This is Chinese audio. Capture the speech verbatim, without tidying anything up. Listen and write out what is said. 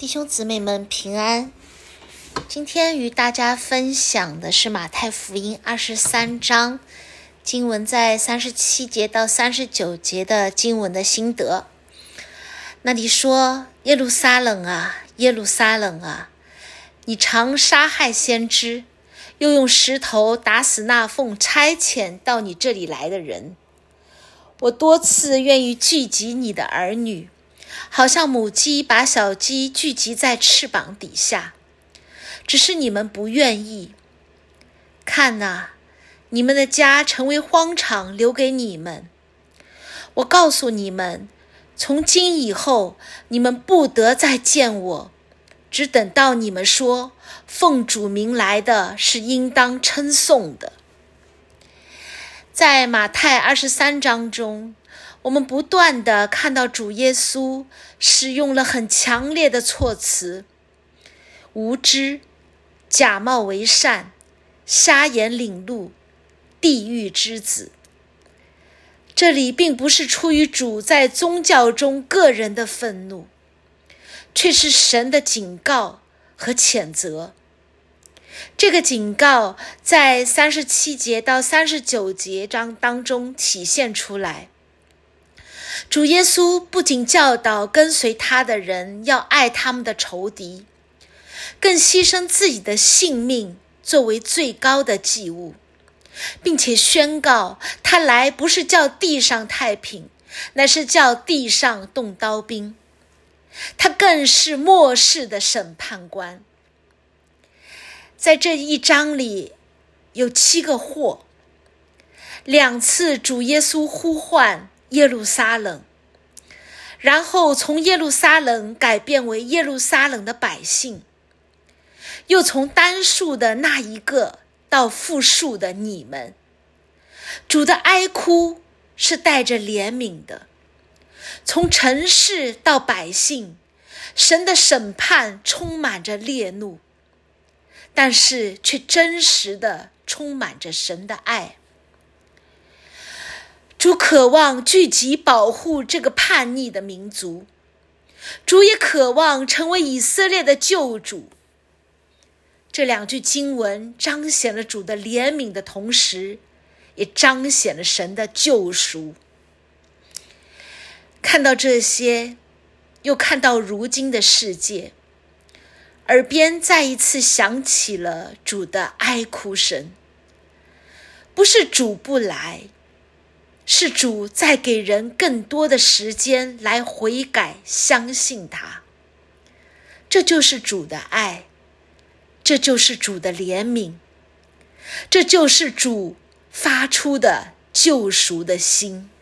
弟兄姊妹们平安。今天与大家分享的是马太福音二十三章，经文在三十七节到三十九节的经文的心得。那里说：耶路撒冷啊，耶路撒冷啊，你常杀害先知，又用石头打死那奉差遣到你这里来的人。我多次愿意聚集你的儿女，好像母鸡把小鸡聚集在翅膀底下，只是你们不愿意。看哪，你们的家成为荒场，留给你们。我告诉你们，从今以后，你们不得再见我，只等到你们说，奉主名来的是应当称颂的。在马太二十三章中，我们不断地看到主耶稣使用了很强烈的措辞：无知、假冒为善、瞎眼领路、地狱之子。这里并不是出于主在宗教中个人的愤怒，却是神的警告和谴责。这个警告在三十七节到三十九节章当中体现出来。主耶稣不仅教导跟随他的人要爱他们的仇敌，更牺牲自己的性命作为最高的祭物，并且宣告他来不是叫地上太平，乃是叫地上动刀兵。他更是末世的审判官。在这一章里有七个祸，两次主耶稣呼唤耶路撒冷，然后从耶路撒冷改变为耶路撒冷的百姓，又从单数的那一个到复数的你们。主的哀哭是带着怜悯的，从城市到百姓，神的审判充满着烈怒，但是却真实的充满着神的爱。主渴望聚集保护这个叛逆的民族，主也渴望成为以色列的救主。这两句经文彰显了主的怜悯的同时，也彰显了神的救赎。看到这些，又看到如今的世界，耳边再一次响起了主的哀哭声。不是主不来，是主在给人更多的时间来悔改，相信他。这就是主的爱，这就是主的怜悯，这就是主发出的救赎的心。